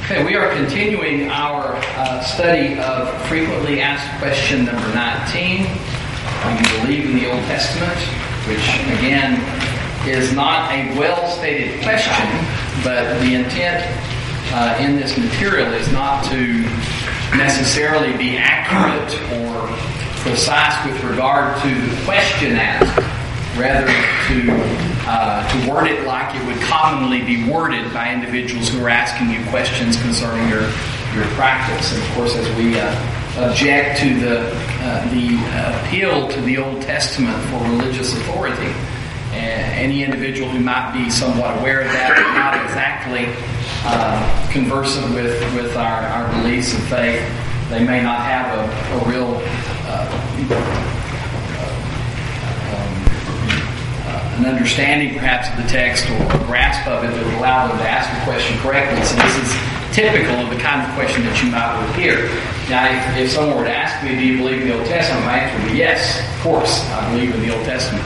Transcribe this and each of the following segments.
Okay, we are continuing our study of frequently asked question number 19. Do you believe in the Old Testament? Which, again, is not a well-stated question, but the intent in this material is not to necessarily be accurate or precise with regard to the question asked, rather to word it like it would commonly be worded by individuals who are asking you questions concerning your practice. And of course, as we object to the appeal to the Old Testament for religious authority, any individual who might be somewhat aware of that, but not exactly conversant with our beliefs and faith, they may not have a real an understanding perhaps of the text or a grasp of it that would allow them to ask the question correctly. So this is typical of the kind of question that you might would hear. Now, if someone were to ask me, do you believe in the Old Testament? My answer would be yes, of course, I believe in the Old Testament.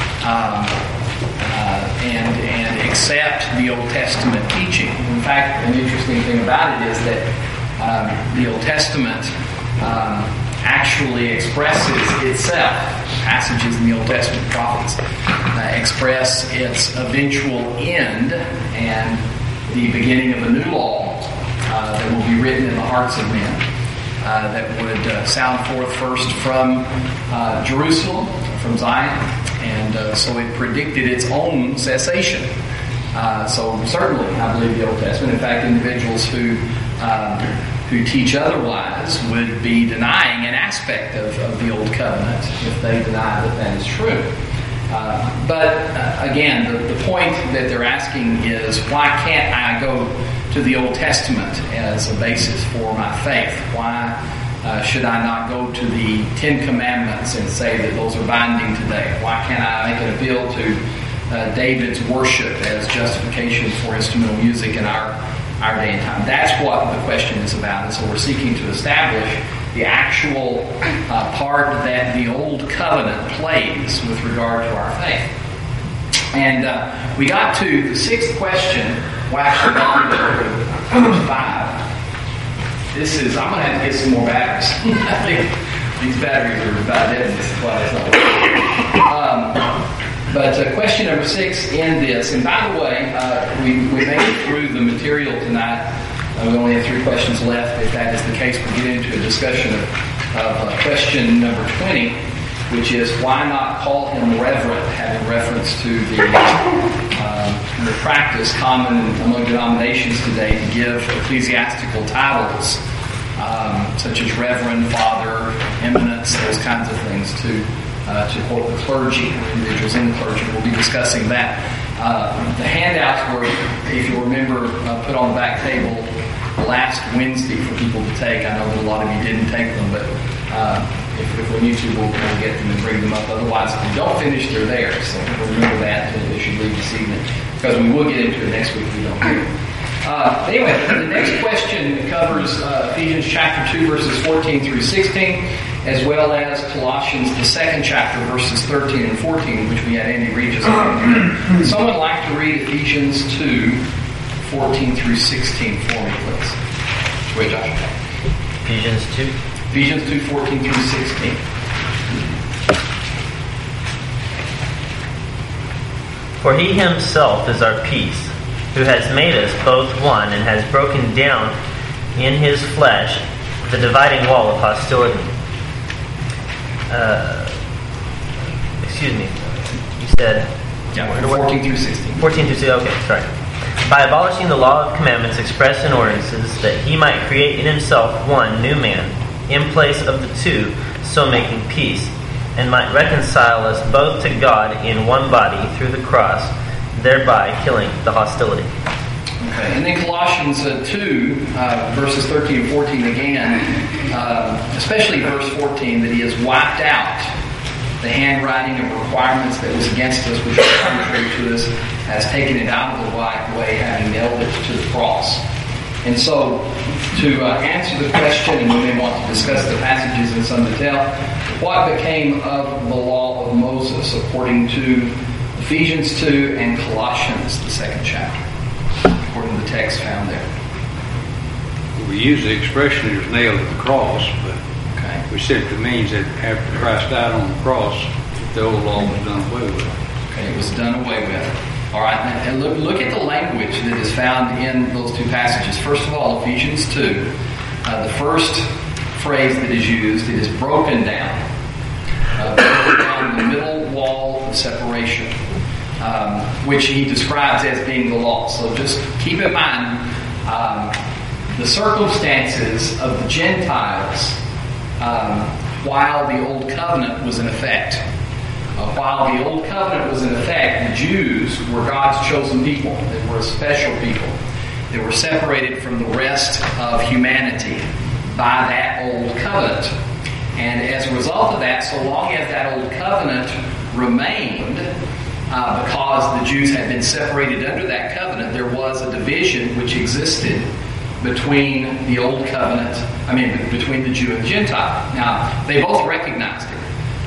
And accept the Old Testament teaching. In fact, an interesting thing about it is that the Old Testament actually expresses itself. Passages in the Old Testament prophets express its eventual end and the beginning of a new law that will be written in the hearts of men that would sound forth first from Jerusalem, from Zion, and so it predicted its own cessation. So certainly I believe the Old Testament. In fact, individuals who teach otherwise would be denying an aspect of the Old Covenant if they deny that is true. But again, the point that they're asking is, why can't I go to the Old Testament as a basis for my faith? Why should I not go to the Ten Commandments and say that those are binding today? Why can't I make an appeal to David's worship as justification for instrumental music in our day and time? That's what the question is about. And so we're seeking to establish the actual part that the Old Covenant plays with regard to our faith. And we got to the sixth question. Well, actually, number 5. This is, I'm going to have to get some more batteries. I think these batteries are about dead in this class. But question number 6 in this, and by the way, we made it through the material tonight. We only have 3 questions left. If that is the case, we'll get into a discussion of question number 20, which is, why not call him reverend, having reference to the practice common among denominations today to give ecclesiastical titles, such as reverend, father, eminence, those kinds of things, to quote the clergy, or individuals in the clergy. We'll be discussing that. The handouts were, if you remember, put on the back table last Wednesday for people to take. I know that a lot of you didn't take them, but if we need to, we'll get them and bring them up. Otherwise, if we don't finish, they're there. So remember that as you leave this evening, because we will get into it next week if we don't do it. Anyway, the next question covers Ephesians chapter 2, verses 14 through 16, as well as Colossians, the 2nd chapter, verses 13 and 14, which we had Andy read just a moment ago. Someone like to read Ephesians 2, 14 through 16 for me, please. Wait, Josh. Ephesians 2. Ephesians 2, 14 through 16. For he himself is our peace, who has made us both one and has broken down in his flesh the dividing wall of hostility. Excuse me. You said... 14 through 16. 14 through 16, okay, sorry. By abolishing the law of commandments expressed in ordinances, that he might create in himself one new man, in place of the two, so making peace, and might reconcile us both to God in one body through the cross, thereby killing the hostility. Okay, and then Colossians 2, verses 13 and 14 again, especially verse 14, that he has wiped out the handwriting of requirements that was against us, which was contrary to us, has taken it out of the way, having nailed it to the cross. And so, to answer the question, and we may want to discuss the passages in some detail, what became of the law of Moses according to Ephesians 2 and Colossians, the 2nd chapter, according to the text found there? We use the expression it was nailed to the cross, but Okay. we simply means that after Christ died on the cross, the old law was done away with. Okay, it was done away with. All right, and look at the language that is found in those two passages. First of all, Ephesians 2, the first phrase that is used, it is broken down. Broken down the middle wall of separation, which he describes as being the law. So just keep in mind the circumstances of the Gentiles while the Old Covenant was in effect. While the Old Covenant was in effect, the Jews were God's chosen people. They were a special people. They were separated from the rest of humanity by that Old Covenant. And as a result of that, so long as that Old Covenant remained, because the Jews had been separated under that covenant, there was a division which existed between the Old Covenant, between the Jew and the Gentile. Now, they both recognized it.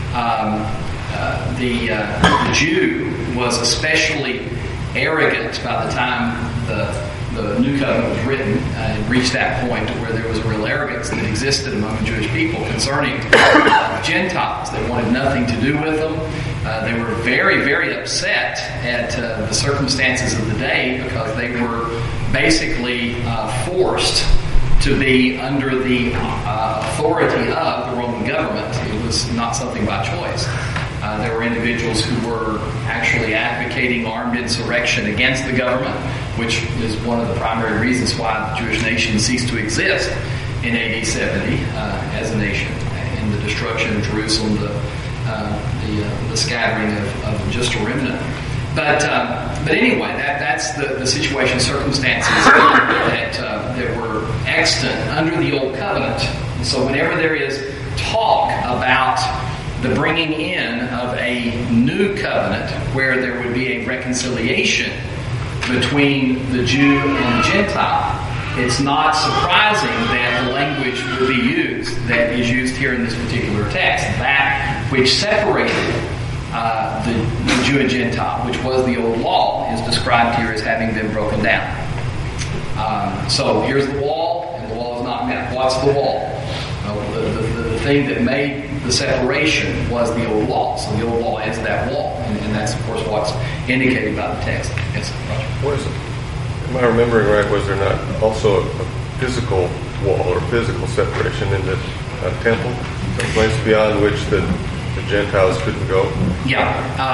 The Jew was especially arrogant by the time the New Covenant was written. It reached that point where there was a real arrogance that existed among the Jewish people concerning Gentiles. They wanted nothing to do with them. They were very, very upset at the circumstances of the day because they were basically forced to be under the authority of the Roman government. It was not something by choice. There were individuals who were actually advocating armed insurrection against the government, which is one of the primary reasons why the Jewish nation ceased to exist in AD 70 as a nation, and the destruction of Jerusalem, the scattering of just a remnant. But anyway, that's the situation, circumstances that were extant under the Old Covenant. And so whenever there is talk about the bringing in of a new covenant where there would be a reconciliation between the Jew and the Gentile, it's not surprising that the language would be used that is used here in this particular text. That which separated the Jew and Gentile, which was the old law, is described here as having been broken down. So here's the wall, and the wall is not met. What's the wall? The thing that made the separation was the old law. So the old law is that wall, and that's, of course, what's indicated by the text. Yes, Roger. What is it? Am I remembering right? Was there not also a physical wall or physical separation in the temple, a place beyond which the Gentiles couldn't go? Yeah.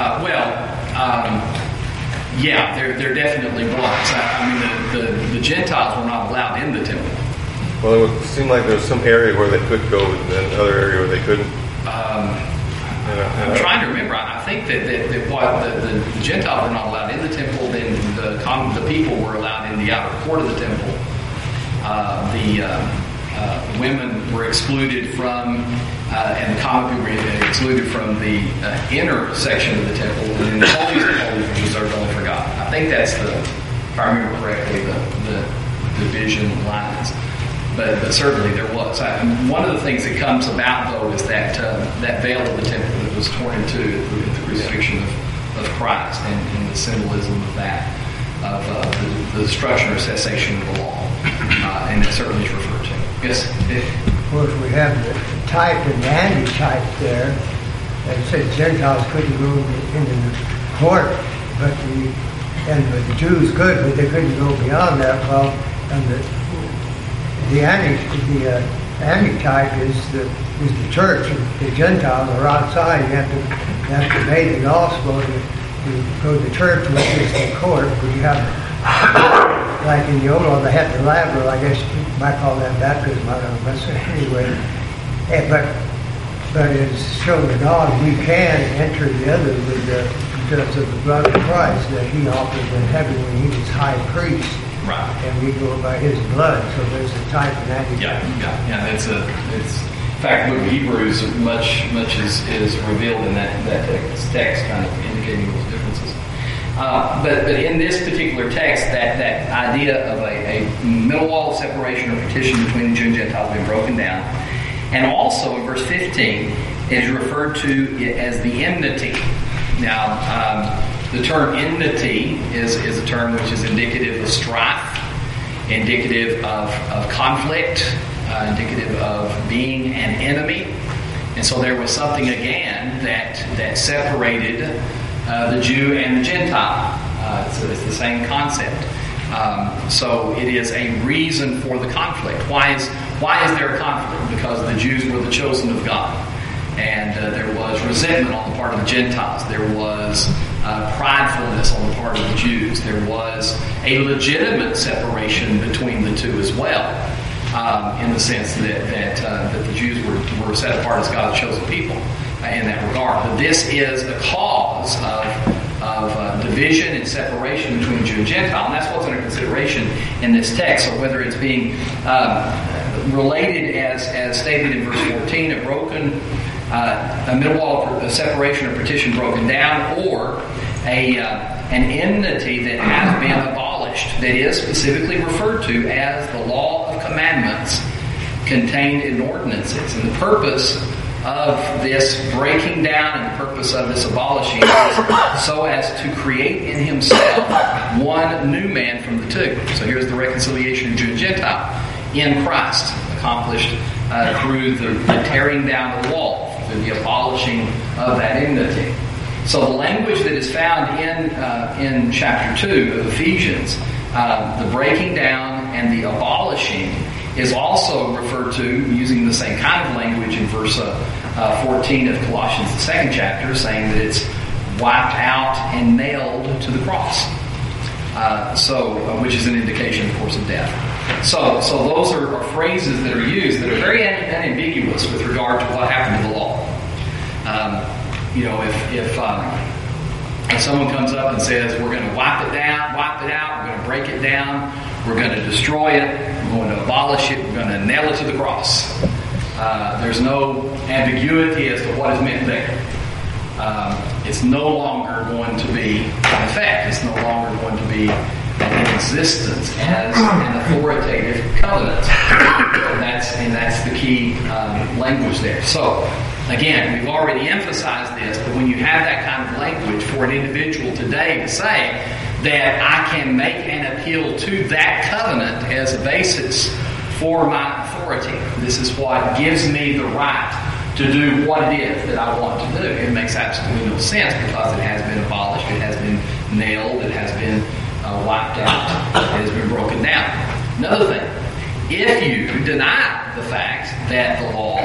There definitely was. The Gentiles were not allowed in the temple. Well, it would seem like there was some area where they could go and another area where they couldn't. I'm trying to remember. I think that the Gentiles were not allowed in the temple. Then the people were allowed in the outer court of the temple. The women were excluded from, and the common people were excluded from the inner section of the temple, and then the holies of holies were reserved only for God. I think that's if I remember correctly, the division lines. But certainly there was. One of the things that comes about, though, is that veil of the temple that was torn in two at the crucifixion of Christ, and the symbolism of that, of the destruction or cessation of the law. And it certainly is referred to. Yes? Of course, we have the type and the anti-type there. That said Gentiles couldn't go into the court, but the Jews could, but they couldn't go beyond that. Well, and the anti-type is the church, and the Gentiles are outside. You have to obey the gospel to go to church, which is the court. But you have, like in the old law, they had the laver. I guess you might call that baptism. I don't know. But anyway, but it's shown to God we can enter the other because of the blood of Christ that He offered in heaven when He was high priest. Right. And we go by His blood, so there's a type and anti-type. Yeah. It's in fact, the book of Hebrews much is revealed in that text, kind of indicating those differences. But in this particular text, that idea of a middle wall of separation or partition between the Jew and Gentile has been broken down, and also in verse 15 is referred to as the enmity. Now. The term enmity is a term which is indicative of strife. indicative of conflict, indicative of being an enemy. And so there was something again that separated the Jew and the Gentile. So it's the same concept. So it is a reason for the conflict. Why is there a conflict? Because the Jews were the chosen of God. And there was resentment on the part of the Gentiles. There was pridefulness on the part of the Jews. There was a legitimate separation between the two as well, in the sense that the Jews were set apart as God's chosen people in that regard. But this is a cause of division and separation between Jew and Gentile, and that's what's under consideration in this text. So whether it's being related as stated in verse 14, a middle wall of separation or partition broken down, or an enmity that has been abolished, that is specifically referred to as the law of commandments contained in ordinances. And the purpose of this breaking down and the purpose of this abolishing is so as to create in himself one new man from the two. So here's the reconciliation of Jew and Gentile in Christ, accomplished through the tearing down of the wall, through the abolishing of that enmity. So the language that is found in chapter 2 of Ephesians, the breaking down and the abolishing, is also referred to using the same kind of language in verse 14 of Colossians, the second chapter, saying that it's wiped out and nailed to the cross. Which is an indication, of course, of death. So those are phrases that are used that are very unambiguous with regard to what happened to the law. If someone comes up and says, we're going to wipe it out, we're going to break it down, we're going to destroy it, we're going to abolish it, we're going to nail it to the cross. There's no ambiguity as to what is meant there. It's no longer going to be in effect. It's no longer going to be in existence as an authoritative covenant. And that's the key language there. So, again, we've already emphasized this, but when you have that kind of language for an individual today to say that I can make an appeal to that covenant as a basis for my authority, this is what gives me the right to do what it is that I want to do. It makes absolutely no sense because it has been abolished, it has been nailed, it has been wiped out, it has been broken down. Another thing, if you deny the fact that the law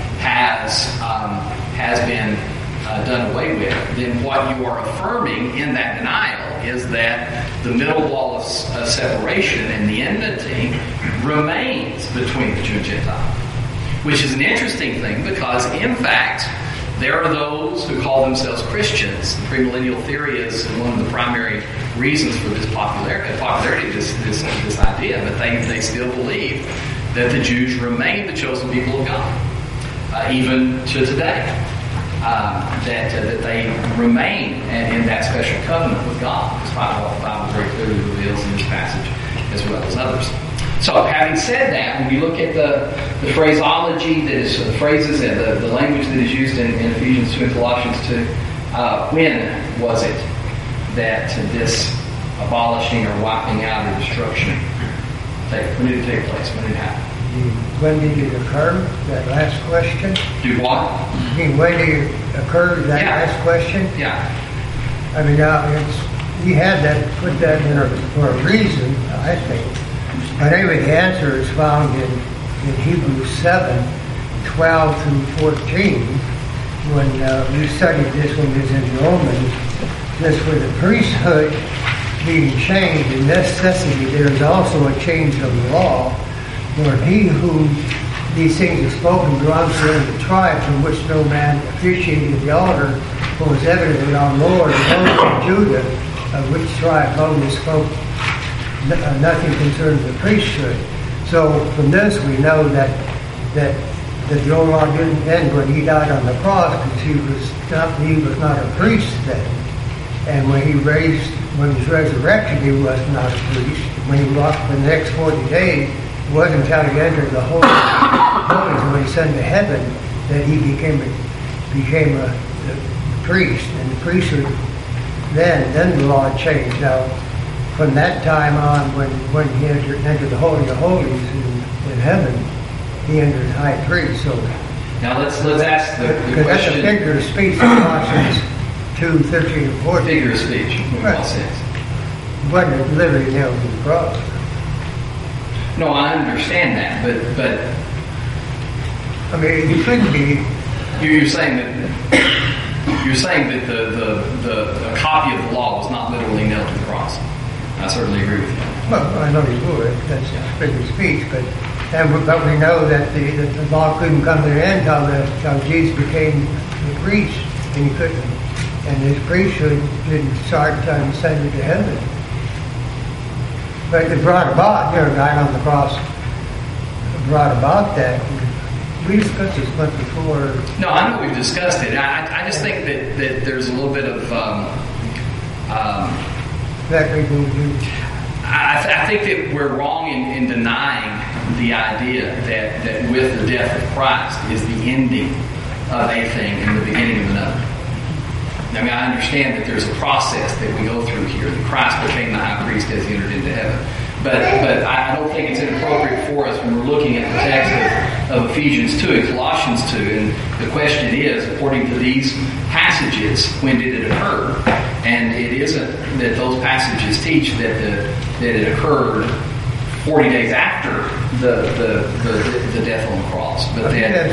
has been done away with, then what you are affirming in that denial is that the middle wall of separation and the enmity remains between the Jew and Gentile. Which is an interesting thing because, in fact, there are those who call themselves Christians. Premillennial theory is one of the primary reasons for this popularity of this idea, but they still believe that the Jews remain the chosen people of God, even to today. That they remain in that special covenant with God, despite what the Bible very clearly reveals in this passage, as well as others. So, having said that, when you look at the phraseology that is, the phrases and the language that is used in Ephesians 2 and Colossians 2, when was it that this abolishing or wiping out or destruction when did it take place? When did it happen? When did it occur? That last question? Do what? When did it occur? That last question? Yeah. I mean, he had that, put that in for a reason, I think. But anyway, the answer is found in Hebrews 7, 12 through 14. When we studied this one is in Romans, this with the priesthood being changed in necessity, there is also a change of the law. For he whom these things are spoken belongs to the tribe from which no man officiated the altar, for it was evident that our Lord knows of Judah, of which tribe Moses spoke nothing concerning the priesthood. So from this we know that the old law didn't end when he died on the cross, because he was not a priest then. And when he was resurrected, he was not a priest. When he walked for the next 40 days, it wasn't until he entered the Holy Holies when he ascended to heaven that he became a priest. And the priesthood, then the law changed. Now, from that time on, when he entered the Holy of Holies in heaven, he entered high priest. So now let's ask the because that's a question. figure of speech, Colossians 2:13 and 14. Figure of speech, in Right. what sense? He wasn't literally nailed to the cross. No, I understand that, but I mean, he couldn't be. you're saying that the copy of the law was not literally nailed to the cross. I certainly agree with you. Well, I know he would. That's a figure of speech, but we know that the law couldn't come to an end until Jesus became the priest, and he couldn't. And his priesthood didn't start until he ascended to heaven. But it brought about, dying on the cross brought about that. We discussed this much before. No, I know we've discussed it. I just think that there's a little bit of That we will do. I think that we're wrong in denying the idea that with the death of Christ is the ending of a thing and the beginning of another. I mean, I understand that there's a process that we go through here. That Christ became the high priest as he entered into heaven. But I don't think it's inappropriate for us when we're looking at the text of Ephesians 2 and Colossians 2. And the question is, according to these passages, when did it occur? And it isn't that those passages teach that it occurred 40 days after the death on the cross. But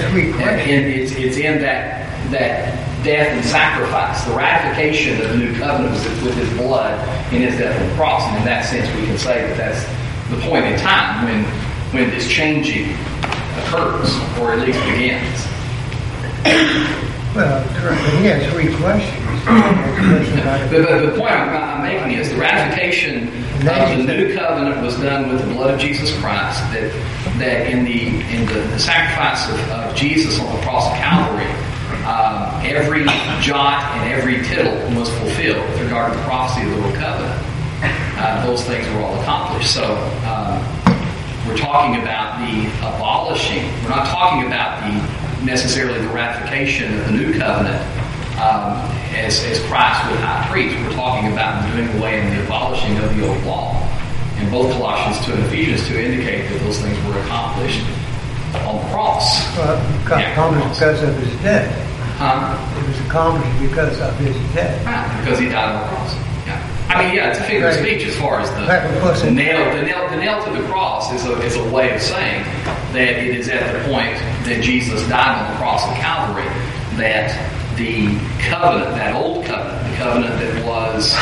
it's in that death and sacrifice, the ratification of the new covenant with his blood in his death on the cross. And in that sense, we can say that that's the point in time when this changing occurs, or at least begins. Well, he has three questions. The point I'm making is the ratification of the new covenant was done with the blood of Jesus Christ. That in the sacrifice of Jesus on the cross of Calvary, every jot and every tittle was fulfilled with regard to the prophecy of the old covenant. Those things were all accomplished. So we're talking about the abolishing. We're not talking about necessarily the ratification of the new covenant as Christ with high priest. We're talking about doing away and the abolishing of the old law. And both Colossians 2 and Ephesians 2 indicate that those things were accomplished on the cross. Well, accomplished because of his death. It was accomplished because of his death. Because he died on the cross. Yeah. I mean, it's a figure of speech as far as the nail to the cross is a way of saying that it is at the point that Jesus died on the cross of Calvary that the covenant, that old covenant, the covenant that was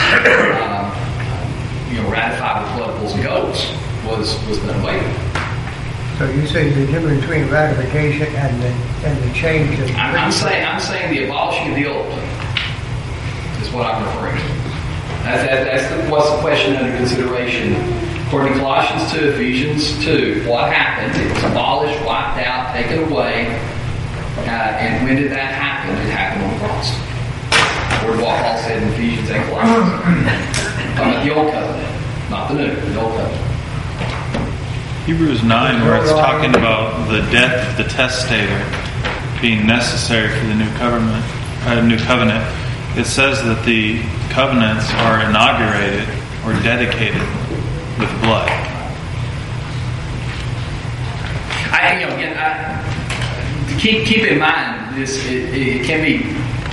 ratified with blood of bulls and goats, was done away with. So you say the difference between ratification and the change of... I'm saying the abolishing of the old is what I'm referring to. That's what's the question under consideration. According to Colossians 2, Ephesians 2, what happened? It was abolished, wiped out, taken away. And when did that happen? It happened on the cross. Or what Paul said in Ephesians and Colossians. About the old covenant, not the new, the old covenant. Hebrews 9, where it's talking about the death of the testator being necessary for the new covenant, it says that the covenants are inaugurated or dedicated with blood. Keep in mind this. It can be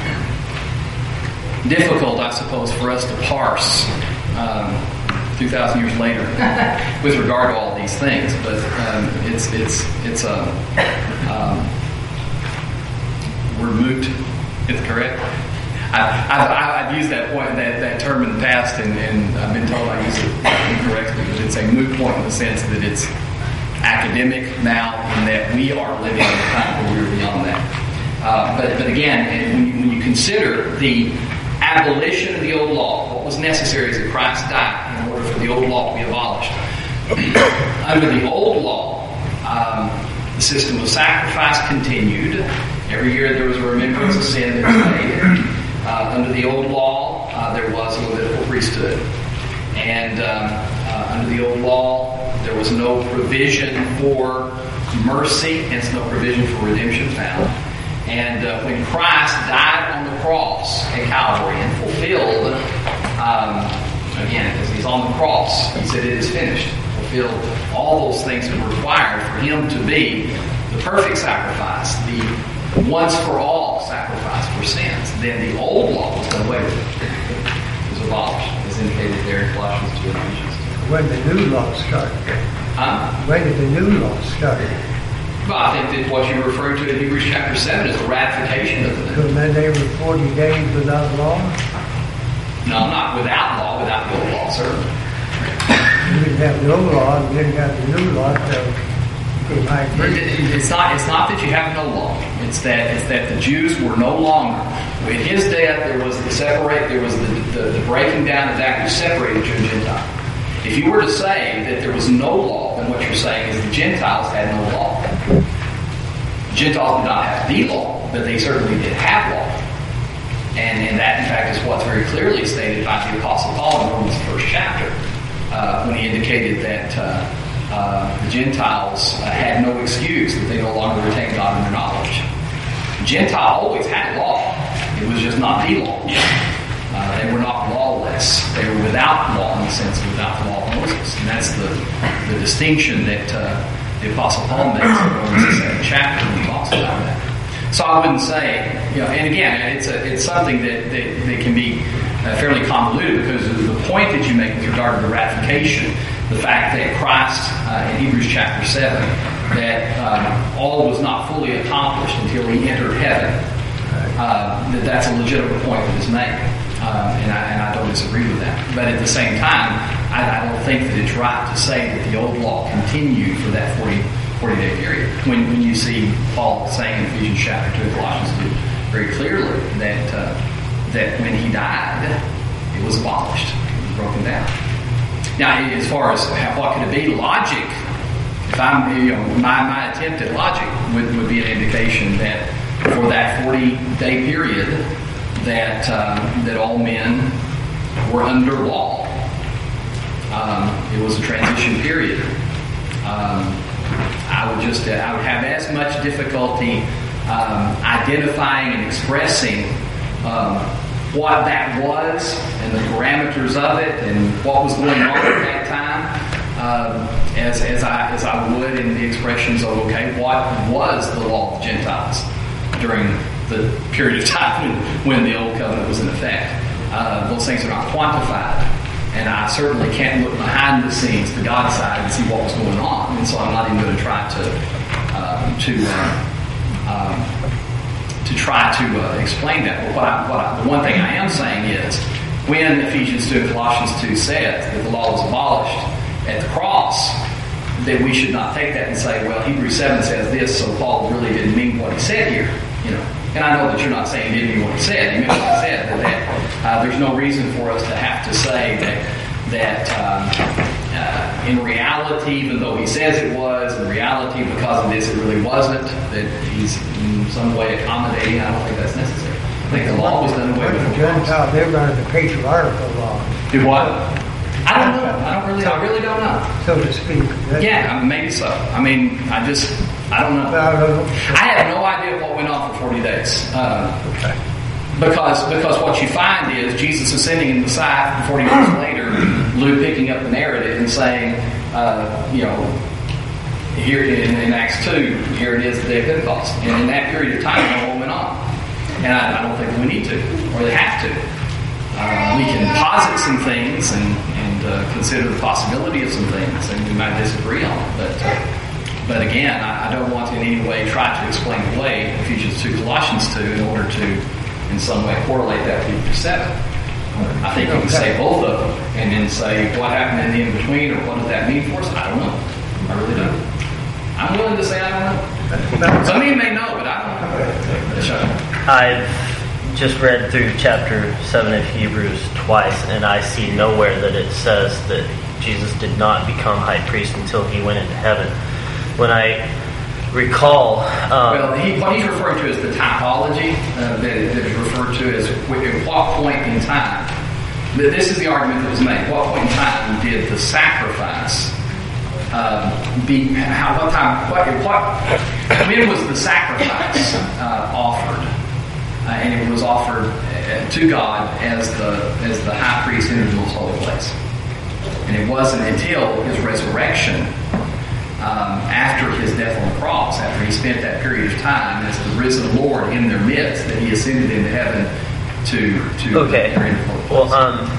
difficult, I suppose, for us to parse 2,000 years later with regard to all these things, but we're moot. Is correct? I've used that term in the past, and I've been told I use it incorrectly, but it's a moot point in the sense that it's academic now, and that we are living in a time where we're beyond that. But again, when you consider the abolition of the old law, what was necessary is that Christ died in order for the old law to be abolished. Under the old law, the system of sacrifice continued. Every year there was a remembrance of sin that was made. Under the old law, there was a Levitical priesthood. And under the old law, there was no provision for mercy, hence no provision for redemption found. And when Christ died on the cross at Calvary and fulfilled, again, as he's on the cross. He said, "It is finished." Fulfilled all those things that were required for him to be the perfect sacrifice, the once-for-all sacrifice for sins. Then the old law was done away with. It was abolished, as indicated there in Colossians 2 and Ephesians 2. When the new law started. When did the new law start? Well, I think that what you refer to in Hebrews chapter 7 is the ratification of the So then they were 40 days without law? No, not without law, without the old law, certainly. You didn't have the old law, and you didn't have the new law, so you became high priest. It's not that you have no law. It's that the Jews were no longer. In his death, there was the breaking down of that which separated Jew and Gentile. If you were to say that there was no law, then what you're saying is the Gentiles had no law. The Gentiles did not have the law, but they certainly did have law. And that, in fact, is what's very clearly stated by the Apostle Paul in Romans' first chapter, when he indicated that the Gentiles had no excuse, that they no longer retained God in their knowledge. The Gentile always had law. It was just not the law. They were not lawless. They were without law in the sense of without the law of Moses. And that's the distinction that the Apostle Paul makes in Romans 2nd chapter when he talks about that. So I wouldn't say, and again, it's something that can be fairly convoluted, because of the point that you make with regard to the ratification, the fact that Christ, in Hebrews chapter 7, that all was not fully accomplished until he entered heaven, that's a legitimate point that is made. And I don't disagree with that. But at the same time, I don't think that it's right to say that the old law continued for that 40-day period. When you see Paul saying in Ephesians chapter 2 and Colossians 2 very clearly that when he died, it was abolished. It was broken down. Now, as far as what could it be, logic, if I'm, my attempt at logic would be an indication that for that 40-day period, that all men were under law. It was a transition period. I would have as much difficulty identifying and expressing what that was and the parameters of it and what was going on at that time as I would in the expressions of, okay, what was the law of the Gentiles during the period of time when the Old Covenant was in effect. Those things are not quantified, and I certainly can't look behind the scenes to God's side and see what was going on, and so I'm not even going to try to explain that. But the one thing I am saying is, when Ephesians 2 and Colossians 2 says that the law was abolished at the cross, that we should not take that and say, well, Hebrews 7 says this, so Paul really didn't mean what he said here. And I know that you're not saying he didn't mean what he said. He meant what he said. That there's no reason for us to have to say that in reality, even though he says it was, in reality, because of this, it really wasn't, that he's in some way accommodating. I don't think that's necessary. I think the law was done away with. The Gentiles, they were under the patriarchal law. Do what? I don't know. I really don't know. So to speak. Yeah, maybe so. I mean, I don't know. I have no idea what went on for 40 days. Because what you find is Jesus ascending in the sight, and 40 days later, Luke picking up the narrative and saying, here in Acts 2, here it is the day of Pentecost. And in that period of time, what went on. And I don't think we need to, or they have to. We can posit some things and consider the possibility of some things, and we might disagree on it. But again, I don't want to in any way try to explain away Ephesians 2, Colossians 2 in order to, in some way, correlate that with Hebrews 7. I think you can say both of them and then say what happened in the in-between, or what does that mean for us? I don't know. I really don't. I'm willing to say I don't know. Some of you may know, but I don't know. I've just read through chapter 7 of Hebrews twice, and I see nowhere that it says that Jesus did not become high priest until he went into heaven. When I recall... what he's referring to is the typology that is referred to as at what point in time. This is the argument that was made. At what point in time did the sacrifice when was the sacrifice offered? And it was offered to God as the high priest entered the most holy place. And it wasn't until his resurrection, after his death on the cross, after he spent that period of time as the risen Lord in their midst, that he ascended into heaven to Okay. Well,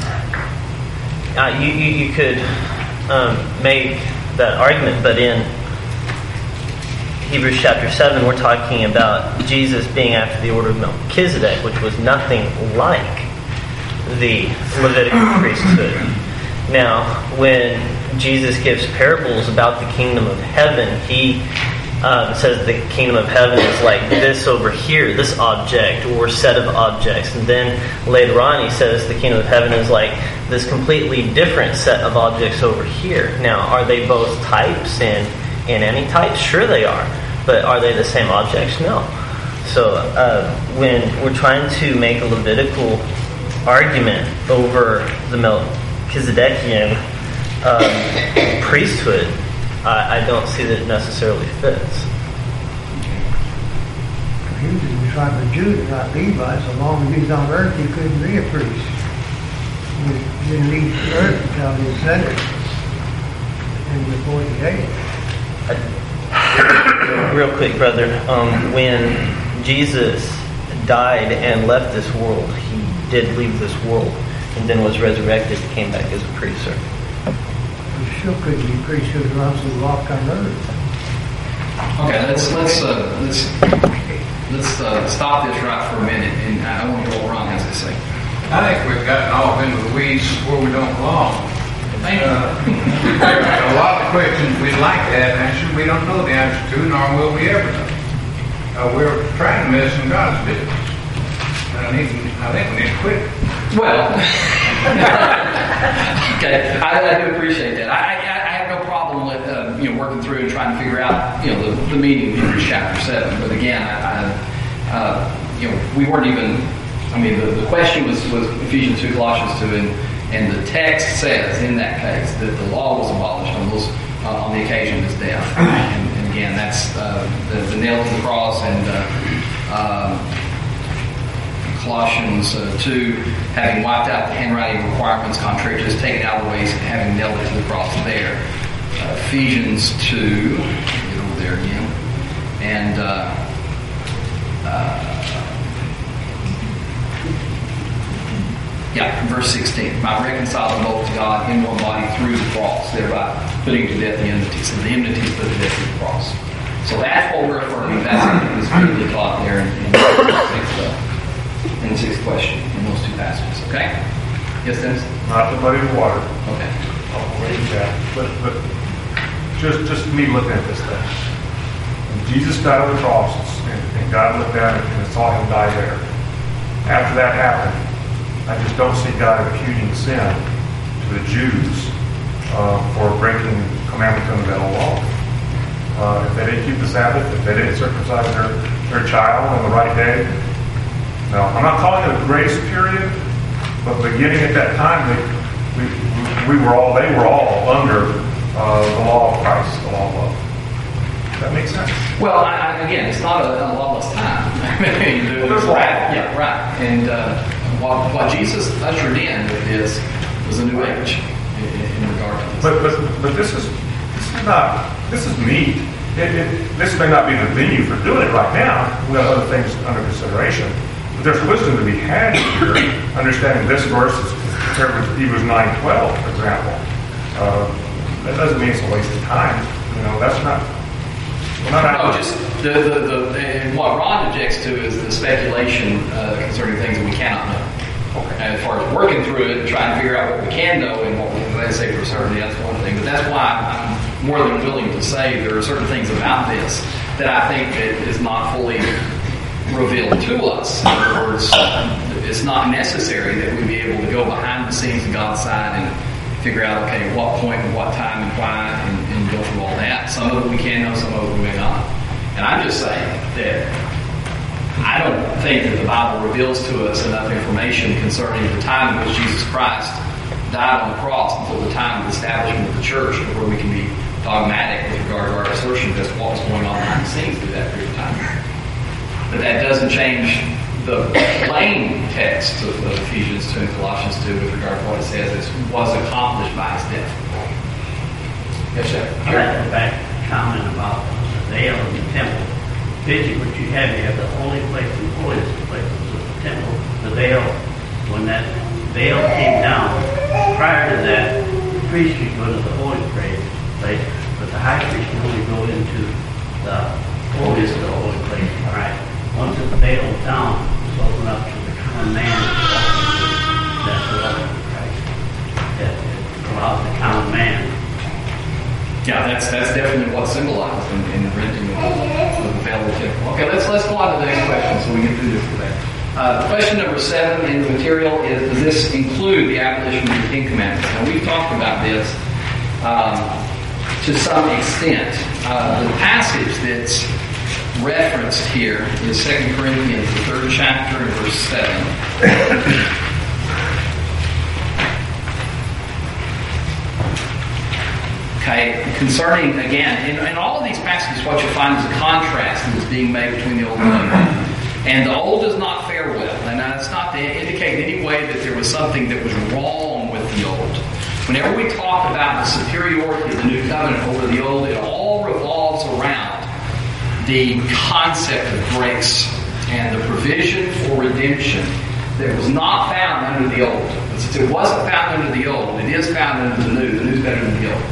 you could make that argument, but in Hebrews chapter 7, we're talking about Jesus being after the order of Melchizedek, which was nothing like the Levitical priesthood. Now, when Jesus gives parables about the kingdom of heaven, he says the kingdom of heaven is like this over here, this object or set of objects. And then later on he says the kingdom of heaven is like this completely different set of objects over here. Now, are they both types in any types? Sure they are. But are they the same objects? No. So when we're trying to make a Levitical argument over the Melchizedekian priesthood, I don't see that it necessarily fits. He was in the tribe of Judah, not Levi. So long as he's on earth, he couldn't be a priest. He didn't leave the earth until he ascended in the 40 days. Real quick, brother. When Jesus died and left this world, he did leave this world and then was resurrected and came back as a priest, sir. You still couldn't be a priest who runs who walked on earth. Okay, let's stop this right for a minute, and I don't want to go wrong, as I say. I think we've gotten off into the weeds where we don't belong. Thank you. A lot of questions we'd like to have answered, we don't know the answer to, nor will we ever know. We're trying to mess in God's business. And I think we need to quit. Well, okay, I do appreciate that. I have no problem with working through and trying to figure out the meaning of Hebrews chapter 7. But again, we weren't even. I mean, the question was Ephesians 2, Colossians 2, and the text says in that case that the law was abolished on the occasion of his death. And again, that's the nail to the cross, and Colossians 2, having wiped out the handwriting requirements contrary to his taken out of the way, having nailed it to the cross there. Ephesians 2, get over there again, and verse 16. By reconciling both to God in one body through the cross, thereby putting to death the enmities. And the enmities put to death through the cross. So that's what we're affirming. That's what is clearly taught there in the sixth question in those two passages. Okay? Yes, Dennis? Not to muddy the water. Okay. But just me looking at this thing. When Jesus died on the cross, and God looked at him and saw him die there. After that happened, I just don't see God imputing sin to the Jews for breaking commandments under that old law. If they didn't keep the Sabbath, if they didn't circumcise their child on the right day. Now, I'm not calling it a grace period, but beginning at that time, they were all under the law of Christ, the law of love. Does that make sense? Well, again, it's not a lawless time. Right. Yeah, right. And what Jesus ushered in with this was a new age in regard to this. But this is neat. This may not be the venue for doing it right now. We have other things under consideration. But there's wisdom to be had here, understanding this verse compared with Hebrews 9:12, for example. That doesn't mean it's a waste of time. That's not. No, just and what Ron objects to is the speculation concerning things that we cannot know. Okay. And as far as working through it and trying to figure out what we can know and what we can say for certainty, that's one thing. But that's why I'm more than willing to say there are certain things about this that I think that is not fully revealed to us. In other words, it's not necessary that we be able to go behind the scenes of God's side and figure out, okay, at what point and what time and why, and go through all that. Some of it we can know, some of it we may not. And I'm just saying that I don't think that the Bible reveals to us enough information concerning the time in which Jesus Christ died on the cross until the time of the establishment of the church before we can be dogmatic with regard to our assertion as to what was going on behind the scenes through that period of time. But that doesn't change the plain text of Ephesians 2 and Colossians 2 with regard to what it says is was accomplished by his death. Yes, sir. I'd like to go back to the comment about the veil in the temple. Picture what you have the holy place and the holiest place of the temple, the veil. When that veil came down, prior to that, the priest could go to the holy place, but the high priest could only go into the holiest of the holy place. All right. Once the veil is down, it's opened up to the common man. That's the love of Christ. That allows the common man. Yeah, that's definitely what's symbolized in the renting of the veil of the temple. Okay, let's go on to the next question so we get through this today. Question number 7 in the material is, does this include the abolition of the Ten Commandments? Now, we've talked about this to some extent. The passage that's referenced here is 2 Corinthians, the 3rd chapter, and verse 7. Okay, concerning, again, in all of these passages, what you'll find is a contrast that is being made between the Old and the New. And the Old does not fare well. And it's not to indicate in any way that there was something that was wrong with the Old. Whenever we talk about the superiority of the New Covenant over the Old, it all revolves around the concept of grace and the provision for redemption that was not found under the Old. But since it wasn't found under the Old, it is found under the New. The New's better than the Old.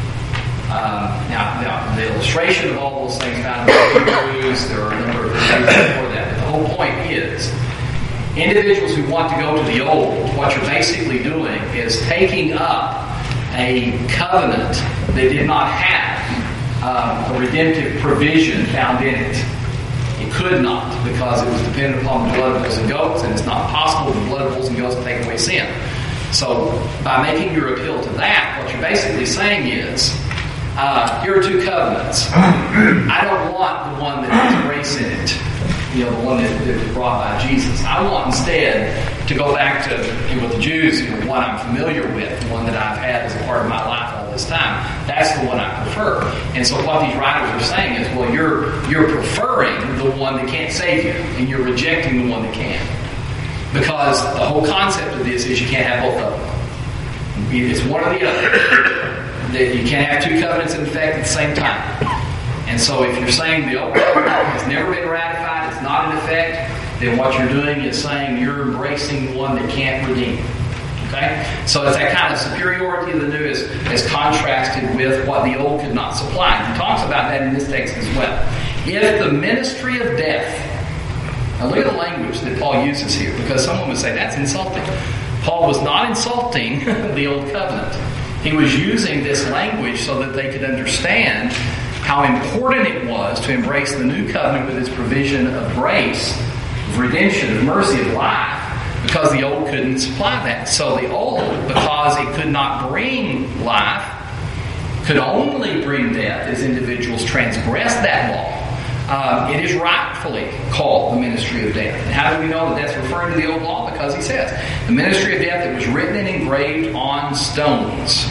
Now, the illustration of all those things found in the Hebrews, there are a number of things before that. But the whole point is, individuals who want to go to the Old, what you're basically doing is taking up a covenant that did not have a redemptive provision found in it. It could not, because it was dependent upon the blood of bulls and goats, and it's not possible for the blood of bulls and goats to take away sin. So, by making your appeal to that, what you're basically saying is, here are 2 covenants. I don't want the one that has grace in it, the one that was brought by Jesus. I want instead to go back to with the Jews, the one I'm familiar with, the one that I've had as a part of my life all this time. That's the one I prefer. And so what these writers are saying is, well, you're preferring the one that can't save you, and you're rejecting the one that can. Because the whole concept of this is you can't have both of them. It's one or the other. That you can't have 2 covenants in effect at the same time. And so if you're saying the Old Covenant has never been ratified, it's not in effect, then what you're doing is saying you're embracing the one that can't redeem. Okay? So it's that kind of superiority of the New is contrasted with what the Old could not supply. He talks about that in this text as well. If the ministry of death, now look at the language that Paul uses here, because someone would say that's insulting. Paul was not insulting the Old Covenant. He was using this language so that they could understand how important it was to embrace the New Covenant with its provision of grace, of redemption, of mercy, of life, because the Old couldn't supply that. So the Old, because it could not bring life, could only bring death as individuals transgressed that law. It is rightfully called the ministry of death. And how do we know that that's referring to the Old Law? Because he says, the ministry of death that was written and engraved on stones.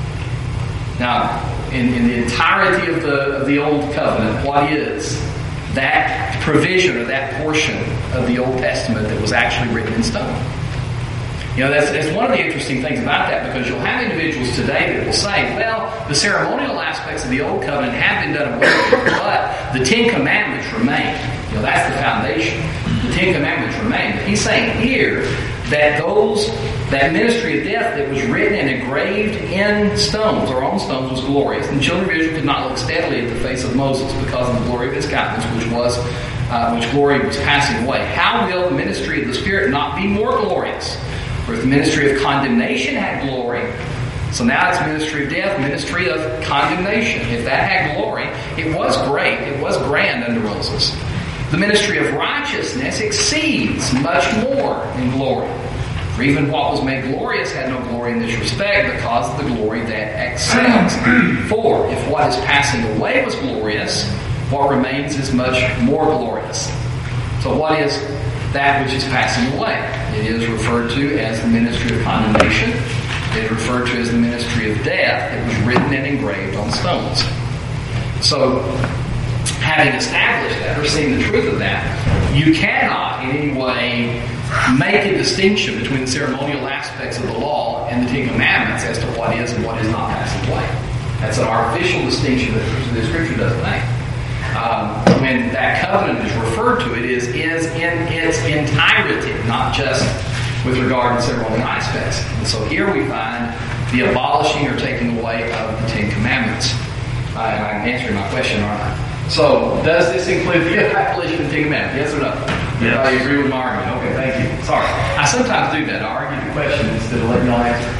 Now, in the entirety of the Old Covenant, what is that provision or that portion of the Old Testament that was actually written in stone? You know, that's one of the interesting things about that, because you'll have individuals today that will say, well, the ceremonial aspects of the Old Covenant have been done away with, but the 10 Commandments remain. You know, that's the foundation. The 10 Commandments remain. But he's saying here that that ministry of death that was written and engraved in stones or on stones was glorious. And the children of Israel could not look steadily at the face of Moses because of the glory of his countenance, which glory was passing away. How will the ministry of the Spirit not be more glorious? For if the ministry of condemnation had glory, so now it's ministry of death, ministry of condemnation. If that had glory, it was great, it was grand under Moses. The ministry of righteousness exceeds much more in glory. For even what was made glorious had no glory in this respect, because of the glory that excels. For if what is passing away was glorious, what remains is much more glorious. So what is that which is passing away? It is referred to as the ministry of condemnation. It is referred to as the ministry of death that was written and engraved on stones. So having established that or seen the truth of that, you cannot in any way make a distinction between the ceremonial aspects of the law and the Ten Commandments as to what is and what is not passing away. That's an artificial distinction that the Scripture doesn't make. When that covenant is referred to, it is in its entirety, not just with regard to ceremonial aspects. And so here we find the abolishing or taking away of the Ten Commandments. And I'm answering my question, aren't I? So, does this include the abolition of the Ten Commandments? Yes or no? Yes. I agree with my argument. Okay, thank you. Sorry. I sometimes do that. I argue the question instead of letting y'all answer.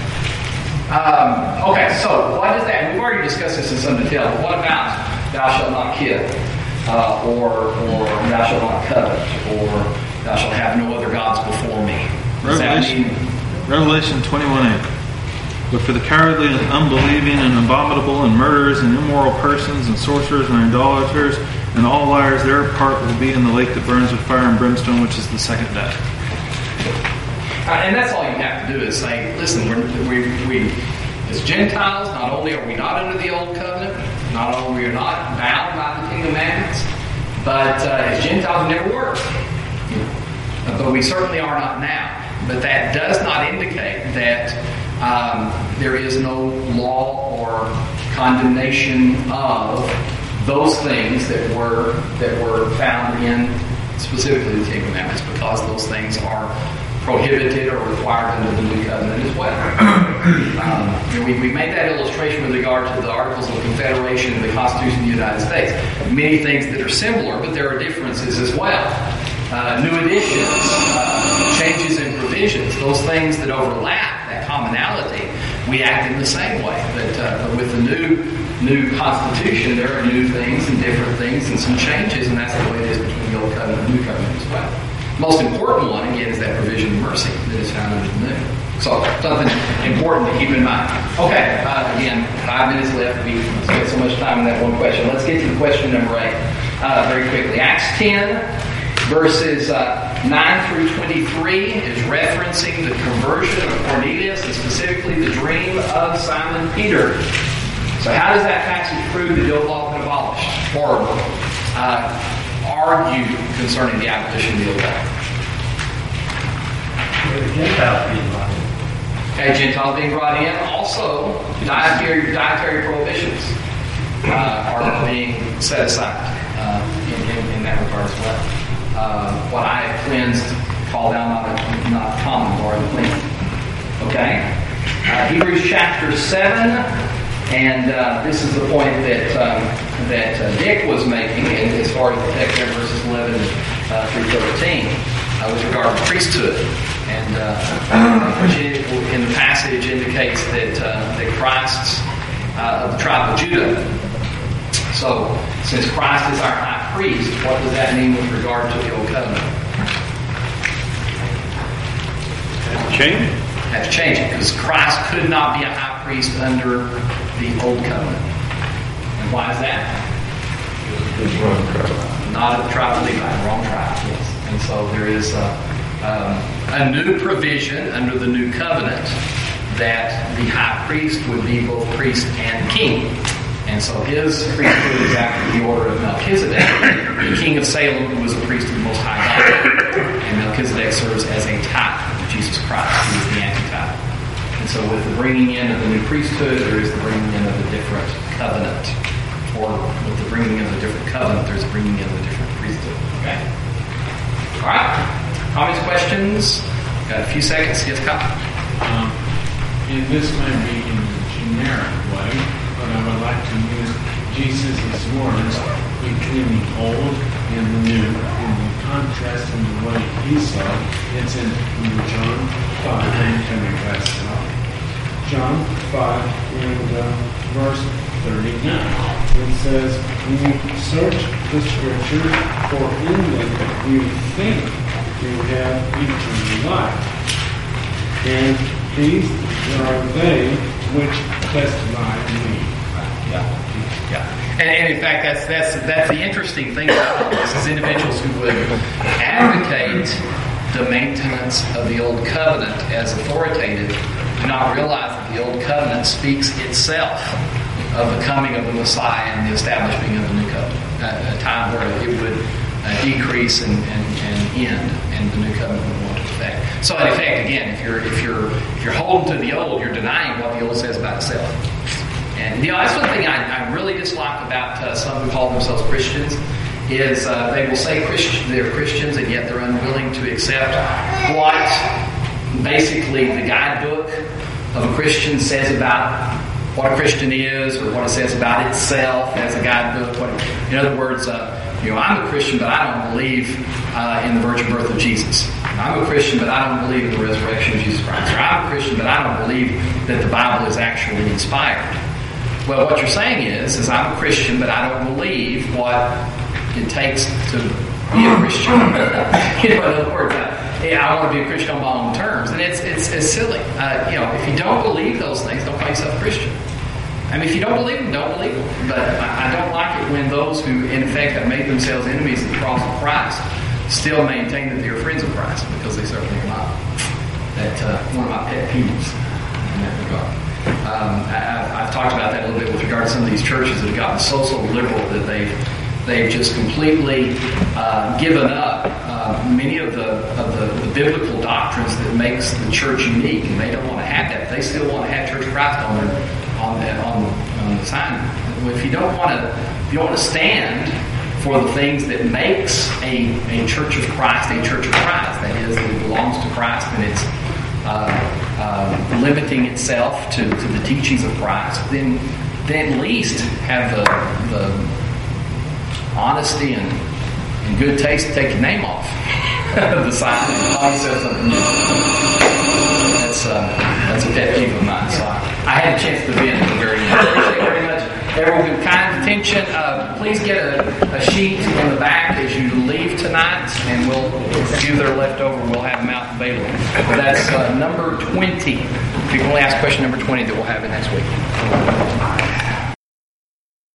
Okay, so what is that? We've already discussed this in some detail, but what about thou shalt not kill? Or thou shalt not covet? Or thou shalt have no other gods before me? Revelation 21:8. But for the cowardly and unbelieving and abominable and murderers and immoral persons and sorcerers and idolaters and all liars, their part will be in the lake that burns with fire and brimstone, which is the second death. And that's all you have to do is say, listen, we as Gentiles, not only are we not under the old covenant, not only are we not bound by the Ten Commandments, but as Gentiles we never were. But we certainly are not now. But that does not indicate that there is no law or condemnation of those things that were found in specifically the Ten Commandments, because those things are prohibited or required under the New Covenant as well. We made that illustration with regard to the Articles of Confederation and the Constitution of the United States. Many things that are similar, but there are differences as well. New additions, changes in provisions, those things that overlap, that commonality, we act in the same way. But with the new Constitution, there are new things and different things and some changes, and that's the way it is between the Old Covenant and the New Covenant as well. The most important one, again, is that provision of mercy that is found under the New. So, something important to keep in mind. Okay, again, 5 minutes left. We spent so much time on that one question. Let's get to the question number 8 very quickly. Acts 10, verses 9 through 23 is referencing the conversion of Cornelius and specifically the dream of Simon Peter. So how does that passage prove that the old law has been abolished? Or argue concerning the abolition of the old law? The Gentiles being brought in. Okay, Gentiles being brought in. Also, dietary prohibitions are being set aside in that regard as well. What I have cleansed, call thou not common, or unclean. Okay? Hebrews chapter 7. And this is the point that Dick was making as far as the text there, verses 11 through 13, with regard to priesthood, and which in the passage indicates that Christ's of the tribe of Judah. So, since Christ is our high priest, what does that mean with regard to the old covenant? Have to change it, because Christ could not be a high priest under the old covenant. And why is that? Not of the tribe of Levi, wrong tribe. Yes. And so there is a new provision under the new covenant that the high priest would be both priest and king. And so his priesthood is after the order of Melchizedek, the king of Salem, who was a priest of the Most High God. And Melchizedek serves as a type of Jesus Christ, who is the antitype. And so with the bringing in of the new priesthood, there is the bringing in of a different covenant. Or with the bringing in of a different covenant, there's the bringing in of a different priesthood. Okay? All right. Comments, questions? Got a few seconds. Yes, Kyle? And this might be in a generic way, but I would like to use Jesus' words between the old and the new, and the contrast in the way he saw it. It's in John 5, John 5 and verse 39. It says, "When you search the Scriptures, for in them you think you have eternal life. And these are they which testify of me." Yeah. And in fact, that's the interesting thing about this is individuals who would advocate the maintenance of the old covenant as authoritative do not realize that the old covenant speaks itself of the coming of the Messiah and the establishing of the new covenant. a time where it would decrease and end, and the new covenant would go into effect. So in effect, again, if you're holding to the old, you're denying what the old says about itself. And that's one thing I really dislike about some who call themselves Christians, is they will say they're Christians, and yet they're unwilling to accept what basically the guidebook of a Christian says about what a Christian is, or what it says about itself as a guidebook. In other words, I'm a Christian, but I don't believe in the virgin birth of Jesus. I'm a Christian, but I don't believe in the resurrection of Jesus Christ. Or I'm a Christian, but I don't believe that the Bible is actually inspired. Well, what you're saying is I'm a Christian, but I don't believe what it takes to be a Christian. In other words, I want to be a Christian on my own terms, and it's silly. If you don't believe those things, don't call yourself a Christian. I mean, if you don't believe them, don't believe them. But I don't like it when those who, in effect, have made themselves enemies of the cross of Christ still maintain that they are friends of Christ, because they certainly are not. That's one of my pet peeves in that regard. I've talked about that a little bit with regard to some of these churches that have gotten so liberal that they've just completely given up many of the biblical doctrines that makes the church unique, and they don't want to have that. They still want to have Church of Christ on the sign. If you don't want to stand for the things that makes a Church of Christ a Church of Christ, that is, that it belongs to Christ and it's limiting itself to the teachings of Christ, then at least have the honesty and good taste to take your name off the sign and call yourself something new. That's a pet peeve of mine. So I had a chance to be in it very much. Appreciate it very much. Everyone, with kind attention. Please get a sheet in the back as you leave tonight, and a few that are left over, we'll have them out available. But that's number 20. If you can only ask question number 20, that we'll have it next week.